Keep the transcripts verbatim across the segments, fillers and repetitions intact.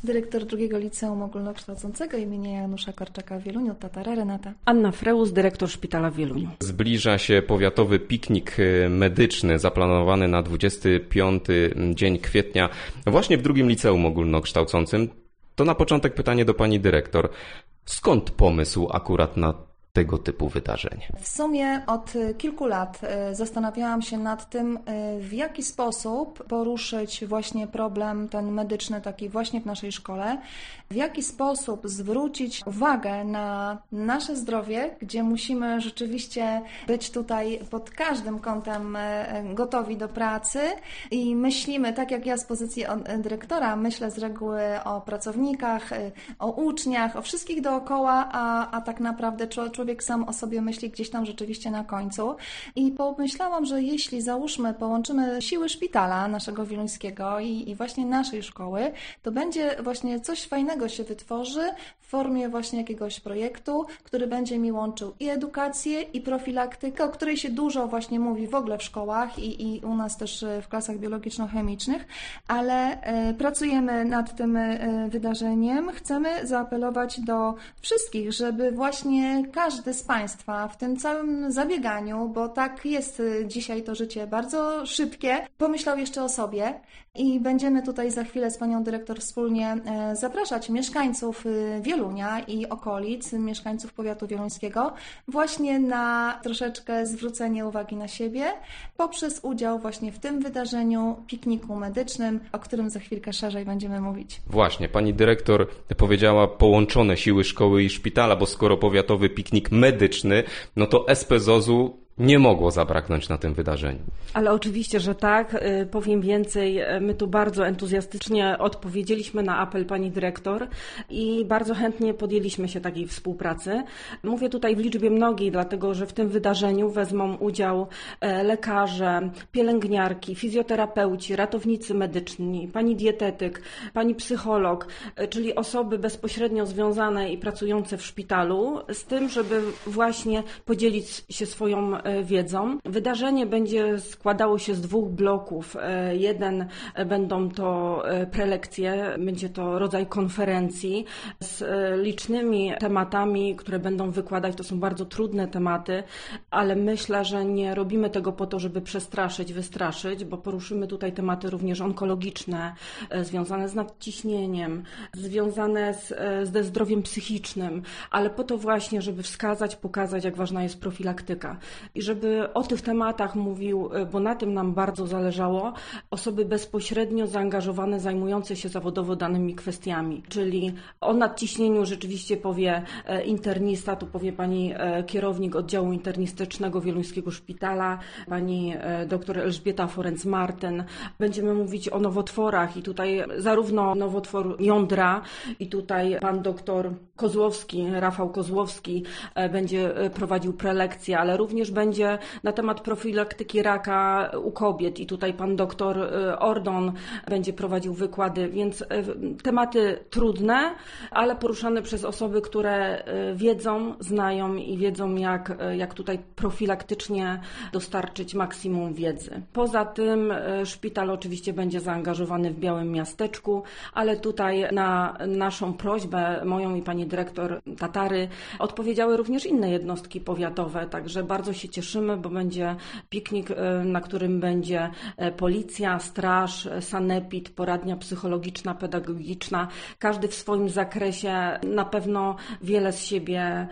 dyrektor drugiego Liceum Ogólnokształcącego imienia Janusza Korczaka w Wieluniu, Tatara Renata. Anna Freus, dyrektor szpitala w Wieluniu. Zbliża się powiatowy piknik medyczny zaplanowany na dwudziesty piąty dzień kwietnia właśnie w drugim Liceum Ogólnokształcącym. To na początek pytanie do pani dyrektor. Skąd pomysł akurat na tego typu wydarzenie? W sumie od kilku lat zastanawiałam się nad tym, w jaki sposób poruszyć właśnie problem ten medyczny taki właśnie w naszej szkole, w jaki sposób zwrócić uwagę na nasze zdrowie, gdzie musimy rzeczywiście być tutaj pod każdym kątem gotowi do pracy i myślimy, tak jak ja z pozycji dyrektora, myślę z reguły o pracownikach, o uczniach, o wszystkich dookoła, a, a tak naprawdę człowiek Człowiek sam o sobie myśli gdzieś tam rzeczywiście na końcu i pomyślałam, że jeśli załóżmy, połączymy siły szpitala naszego wieluńskiego i, i właśnie naszej szkoły, to będzie właśnie coś fajnego się wytworzy w formie właśnie jakiegoś projektu, który będzie mi łączył i edukację, i profilaktykę, o której się dużo właśnie mówi w ogóle w szkołach i, i u nas też w klasach biologiczno-chemicznych, ale y, pracujemy nad tym y, wydarzeniem. Chcemy zaapelować do wszystkich, żeby właśnie każdy Każdy z Państwa w tym całym zabieganiu, bo tak jest dzisiaj to życie bardzo szybkie, pomyślał jeszcze o sobie i będziemy tutaj za chwilę z Panią Dyrektor wspólnie zapraszać mieszkańców Wielunia i okolic, mieszkańców powiatu wieluńskiego właśnie na troszeczkę zwrócenie uwagi na siebie poprzez udział właśnie w tym wydarzeniu, pikniku medycznym, o którym za chwilkę szerzej będziemy mówić. Właśnie, Pani Dyrektor powiedziała połączone siły szkoły i szpitala, bo skoro powiatowy piknik medyczny, no to S P Z O Z-u nie mogło zabraknąć na tym wydarzeniu. Ale oczywiście, że tak. Powiem więcej, my tu bardzo entuzjastycznie odpowiedzieliśmy na apel pani dyrektor i bardzo chętnie podjęliśmy się takiej współpracy. Mówię tutaj w liczbie mnogiej, dlatego że w tym wydarzeniu wezmą udział lekarze, pielęgniarki, fizjoterapeuci, ratownicy medyczni, pani dietetyk, pani psycholog, czyli osoby bezpośrednio związane i pracujące w szpitalu, z tym, żeby właśnie podzielić się swoją wiedzą. Wydarzenie będzie składało się z dwóch bloków. Jeden będą to prelekcje, będzie to rodzaj konferencji z licznymi tematami, które będą wykładać. To są bardzo trudne tematy, ale myślę, że nie robimy tego po to, żeby przestraszyć, wystraszyć, bo poruszymy tutaj tematy również onkologiczne, związane z nadciśnieniem, związane z, ze zdrowiem psychicznym, ale po to właśnie, żeby wskazać, pokazać, jak ważna jest profilaktyka. I żeby o tych tematach mówił, bo na tym nam bardzo zależało, osoby bezpośrednio zaangażowane, zajmujące się zawodowo danymi kwestiami. Czyli o nadciśnieniu rzeczywiście powie internista, tu powie pani kierownik oddziału internistycznego Wieluńskiego Szpitala, pani doktor Elżbieta Forenc-Marten. Będziemy mówić o nowotworach i tutaj zarówno nowotwór jądra i tutaj pan doktor Kozłowski, Rafał Kozłowski będzie prowadził prelekcję, ale również będzie na temat profilaktyki raka u kobiet i tutaj pan doktor Ordon będzie prowadził wykłady, więc tematy trudne, ale poruszane przez osoby, które wiedzą, znają i wiedzą, jak, jak tutaj profilaktycznie dostarczyć maksimum wiedzy. Poza tym szpital oczywiście będzie zaangażowany w Białym Miasteczku, ale tutaj na naszą prośbę, moją i pani dyrektor Tatary, odpowiedziały również inne jednostki powiatowe, także bardzo się cieszymy, bo będzie piknik, na którym będzie policja, straż, sanepid, poradnia psychologiczna, pedagogiczna. Każdy w swoim zakresie na pewno wiele z siebie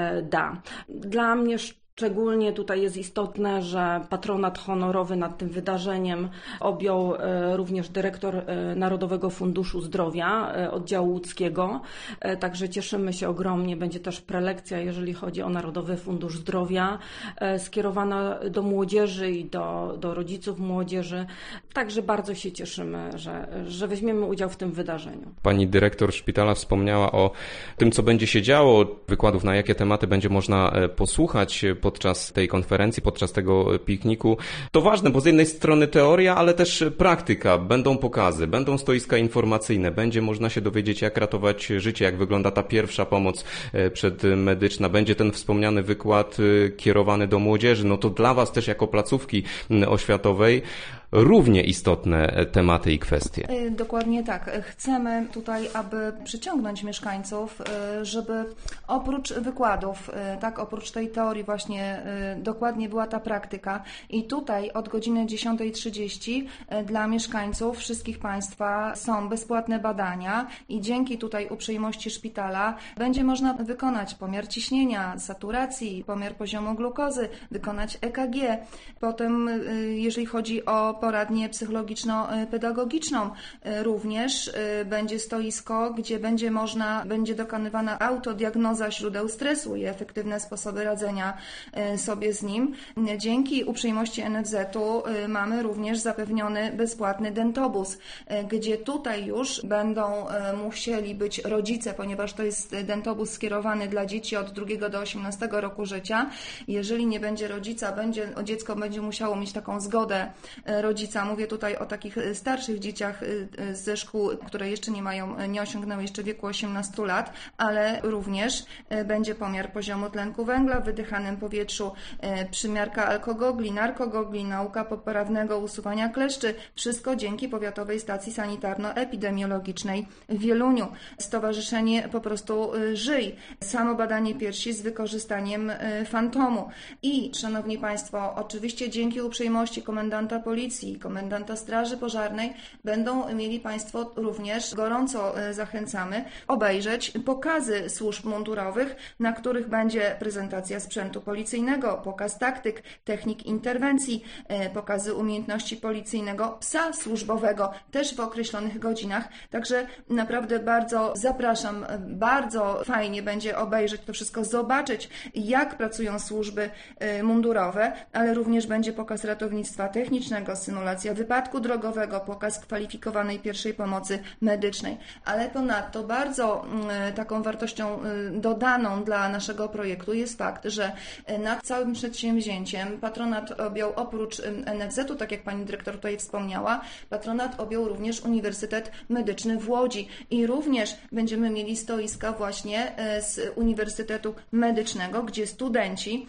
da. Dla mnie szczególnie tutaj jest istotne, że patronat honorowy nad tym wydarzeniem objął również dyrektor Narodowego Funduszu Zdrowia oddziału łódzkiego, także cieszymy się ogromnie. Będzie też prelekcja, jeżeli chodzi o Narodowy Fundusz Zdrowia, skierowana do młodzieży i do, do rodziców młodzieży, także bardzo się cieszymy, że, że weźmiemy udział w tym wydarzeniu. Pani dyrektor szpitala wspomniała o tym, co będzie się działo, wykładów, na jakie tematy będzie można posłuchać podczas tej konferencji, podczas tego pikniku. To ważne, bo z jednej strony teoria, ale też praktyka. Będą pokazy, będą stoiska informacyjne, będzie można się dowiedzieć, jak ratować życie, jak wygląda ta pierwsza pomoc przedmedyczna. Będzie ten wspomniany wykład kierowany do młodzieży. No to dla Was też jako placówki oświatowej równie istotne tematy i kwestie. Dokładnie tak. Chcemy tutaj, aby przyciągnąć mieszkańców, żeby oprócz wykładów, tak, oprócz tej teorii właśnie dokładnie była ta praktyka i tutaj od godziny dziesiąta trzydzieści dla mieszkańców wszystkich państwa są bezpłatne badania i dzięki tutaj uprzejmości szpitala będzie można wykonać pomiar ciśnienia, saturacji, pomiar poziomu glukozy, wykonać E K G. Potem jeżeli chodzi o poradnię psychologiczno-pedagogiczną, również będzie stoisko, gdzie będzie można, będzie dokonywana autodiagnoza źródeł stresu i efektywne sposoby radzenia sobie z nim. Dzięki uprzejmości N F Z-u mamy również zapewniony bezpłatny dentobus, gdzie tutaj już będą musieli być rodzice, ponieważ to jest dentobus skierowany dla dzieci od drugiego do osiemnastego roku życia. Jeżeli nie będzie rodzica, będzie, dziecko będzie musiało mieć taką zgodę rodzica. Mówię tutaj o takich starszych dzieciach ze szkół, które jeszcze nie mają, nie osiągnęły jeszcze wieku osiemnastu lat, ale również będzie pomiar poziomu tlenku węgla w wydychanym powietrzu, przymiarka alkogogli, narkogogli, nauka poprawnego usuwania kleszczy. Wszystko dzięki Powiatowej Stacji Sanitarno-Epidemiologicznej w Wieluniu. Stowarzyszenie po prostu Żyj. Samo badanie piersi z wykorzystaniem fantomu. I, szanowni Państwo, oczywiście dzięki uprzejmości komendanta policji, komendanta Straży Pożarnej będą mieli Państwo również, gorąco zachęcamy, obejrzeć pokazy służb mundurowych, na których będzie prezentacja sprzętu policyjnego, pokaz taktyk, technik interwencji, pokazy umiejętności policyjnego psa służbowego, też w określonych godzinach. Także naprawdę bardzo zapraszam, bardzo fajnie będzie obejrzeć to wszystko, zobaczyć, jak pracują służby mundurowe, ale również będzie pokaz ratownictwa technicznego, symulacja wypadku drogowego, pokaz kwalifikowanej pierwszej pomocy medycznej. Ale ponadto bardzo taką wartością dodaną dla naszego projektu jest fakt, że nad całym przedsięwzięciem patronat objął oprócz N F Z-u, tak jak pani dyrektor tutaj wspomniała, patronat objął również Uniwersytet Medyczny w Łodzi i również będziemy mieli stoiska właśnie z Uniwersytetu Medycznego, gdzie studenci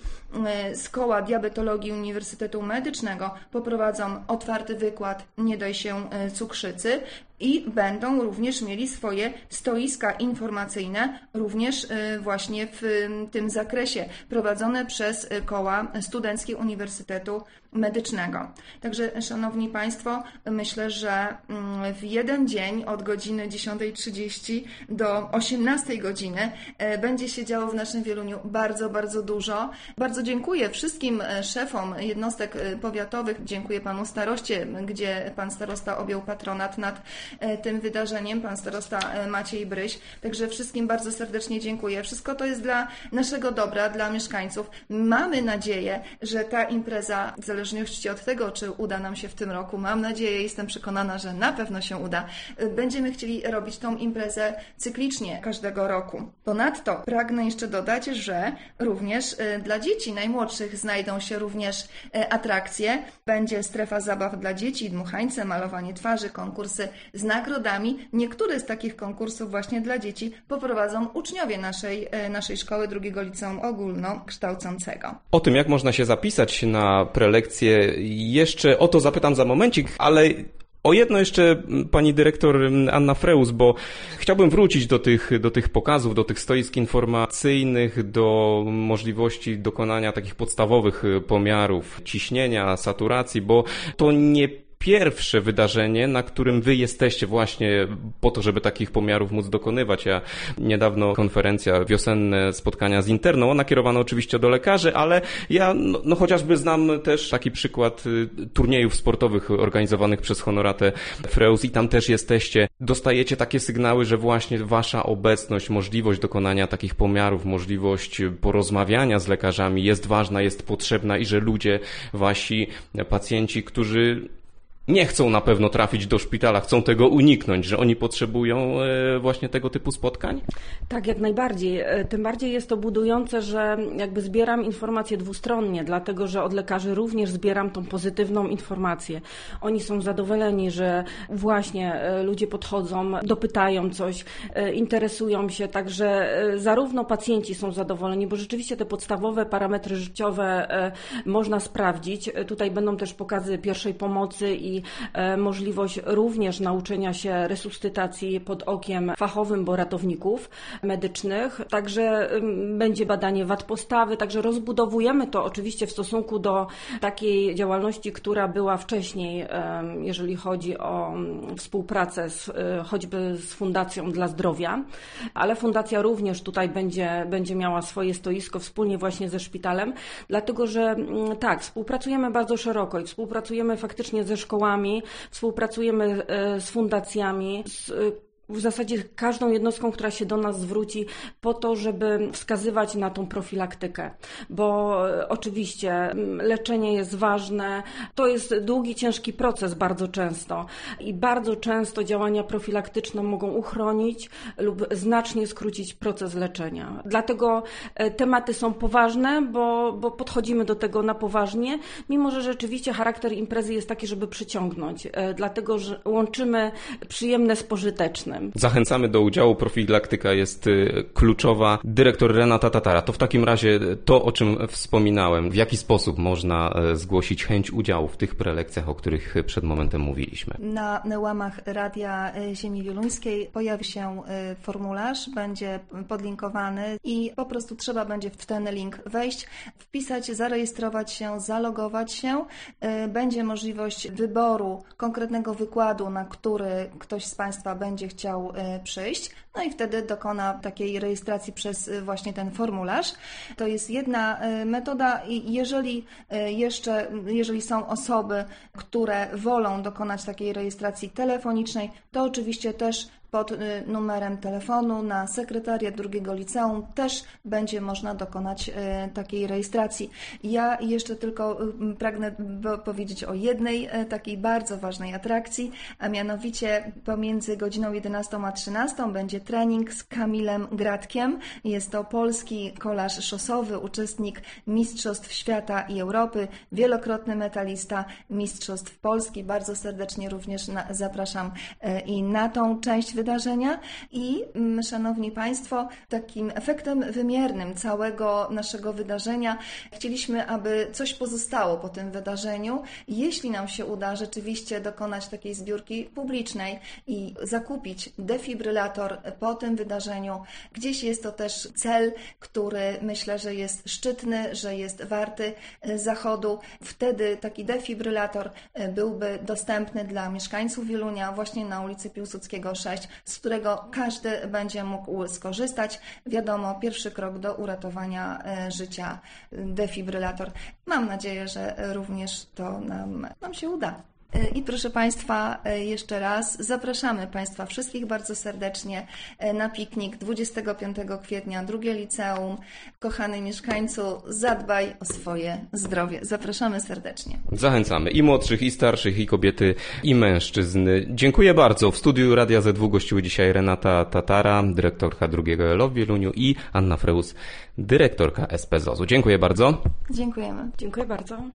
z Koła Diabetologii Uniwersytetu Medycznego poprowadzą otwarty wykład Nie daj się cukrzycy i będą również mieli swoje stoiska informacyjne również właśnie w tym zakresie prowadzone przez koła studenckie Uniwersytetu Medycznego. Także, szanowni Państwo, myślę, że w jeden dzień od godziny dziesiąta trzydzieści do osiemnastej godziny będzie się działo w naszym Wieluniu bardzo, bardzo dużo. Bardzo dziękuję wszystkim szefom jednostek powiatowych, dziękuję panu staroście, gdzie pan starosta objął patronat nad tym wydarzeniem, pan starosta Maciej Bryś. Także wszystkim bardzo serdecznie dziękuję. Wszystko to jest dla naszego dobra, dla mieszkańców. Mamy nadzieję, że ta impreza, w zależności od tego, czy uda nam się w tym roku, mam nadzieję, jestem przekonana, że na pewno się uda, będziemy chcieli robić tą imprezę cyklicznie każdego roku. Ponadto pragnę jeszcze dodać, że również dla dzieci najmłodszych znajdą się również atrakcje. Będzie strefa zabaw dla dzieci, dmuchańce, malowanie twarzy, konkursy z nagrodami. Niektóre z takich konkursów właśnie dla dzieci poprowadzą uczniowie naszej, naszej szkoły drugiego liceum ogólnokształcącego. O tym, jak można się zapisać na prelekcję, jeszcze o to zapytam za momencik, ale o jedno jeszcze pani dyrektor Anna Freus, bo chciałbym wrócić do tych, do tych pokazów, do tych stoisk informacyjnych, do możliwości dokonania takich podstawowych pomiarów ciśnienia, saturacji, bo to nie pierwsze wydarzenie, na którym wy jesteście właśnie po to, żeby takich pomiarów móc dokonywać. Ja niedawno konferencja, wiosenne spotkania z interną, nakierowana oczywiście do lekarzy, ale ja no, no chociażby znam też taki przykład turniejów sportowych organizowanych przez Honoratę Freus i tam też jesteście. Dostajecie takie sygnały, że właśnie wasza obecność, możliwość dokonania takich pomiarów, możliwość porozmawiania z lekarzami jest ważna, jest potrzebna i że ludzie, wasi pacjenci, którzy nie chcą na pewno trafić do szpitala, chcą tego uniknąć, że oni potrzebują właśnie tego typu spotkań? Tak, jak najbardziej. Tym bardziej jest to budujące, że jakby zbieram informacje dwustronnie, dlatego że od lekarzy również zbieram tą pozytywną informację. Oni są zadowoleni, że właśnie ludzie podchodzą, dopytają coś, interesują się, także zarówno pacjenci są zadowoleni, bo rzeczywiście te podstawowe parametry życiowe można sprawdzić. Tutaj będą też pokazy pierwszej pomocy i czyli możliwość również nauczenia się resuscytacji pod okiem fachowym, bo ratowników medycznych. Także będzie badanie wad postawy, także rozbudowujemy to oczywiście w stosunku do takiej działalności, która była wcześniej, jeżeli chodzi o współpracę z, choćby z Fundacją dla Zdrowia, ale Fundacja również tutaj będzie, będzie miała swoje stoisko wspólnie właśnie ze szpitalem, dlatego że tak, współpracujemy bardzo szeroko i współpracujemy faktycznie ze szkołami, współpracujemy z fundacjami, z w zasadzie każdą jednostką, która się do nas zwróci po to, żeby wskazywać na tą profilaktykę, bo oczywiście leczenie jest ważne, to jest długi, ciężki proces bardzo często i bardzo często działania profilaktyczne mogą uchronić lub znacznie skrócić proces leczenia. Dlatego tematy są poważne, bo, bo podchodzimy do tego na poważnie, mimo że rzeczywiście charakter imprezy jest taki, żeby przyciągnąć, dlatego że łączymy przyjemne z pożytecznym. Zachęcamy do udziału, profilaktyka jest kluczowa. Dyrektor Renata Tatara, to w takim razie to, o czym wspominałem, w jaki sposób można zgłosić chęć udziału w tych prelekcjach, o których przed momentem mówiliśmy? Na łamach Radia Ziemi Wieluńskiej pojawi się formularz, będzie podlinkowany i po prostu trzeba będzie w ten link wejść, wpisać, zarejestrować się, zalogować się. Będzie możliwość wyboru konkretnego wykładu, na który ktoś z Państwa będzie chciał przyjść, no i wtedy dokona takiej rejestracji przez właśnie ten formularz. To jest jedna metoda i jeżeli jeszcze, jeżeli są osoby, które wolą dokonać takiej rejestracji telefonicznej, to oczywiście też pod numerem telefonu na sekretariat drugiego liceum też będzie można dokonać takiej rejestracji. Ja jeszcze tylko pragnę powiedzieć o jednej takiej bardzo ważnej atrakcji, a mianowicie pomiędzy godziną jedenastą a trzynastą będzie trening z Kamilem Gratkiem. Jest to polski kolarz szosowy, uczestnik Mistrzostw Świata i Europy, wielokrotny medalista Mistrzostw Polski. Bardzo serdecznie również na, zapraszam i na tą część wydarzenia. wydarzenia i, szanowni Państwo, takim efektem wymiernym całego naszego wydarzenia chcieliśmy, aby coś pozostało po tym wydarzeniu. Jeśli nam się uda rzeczywiście dokonać takiej zbiórki publicznej i zakupić defibrylator po tym wydarzeniu, gdzieś jest to też cel, który myślę, że jest szczytny, że jest warty zachodu. Wtedy taki defibrylator byłby dostępny dla mieszkańców Wielunia właśnie na ulicy Piłsudskiego sześć, z którego każdy będzie mógł skorzystać. Wiadomo, pierwszy krok do uratowania życia, defibrylator. Mam nadzieję, że również to nam, nam się uda. I proszę Państwa, jeszcze raz zapraszamy Państwa wszystkich bardzo serdecznie na piknik dwudziestego piątego kwietnia, drugie liceum. Kochany mieszkańcu, zadbaj o swoje zdrowie. Zapraszamy serdecznie. Zachęcamy i młodszych, i starszych, i kobiety, i mężczyzn. Dziękuję bardzo. W studiu Radia Z W gościły dzisiaj Renata Tatara, dyrektorka drugiego L O w Wieluniu, i Anna Freus, dyrektorka S P Z O Z u. Dziękuję bardzo. Dziękujemy. Dziękuję bardzo.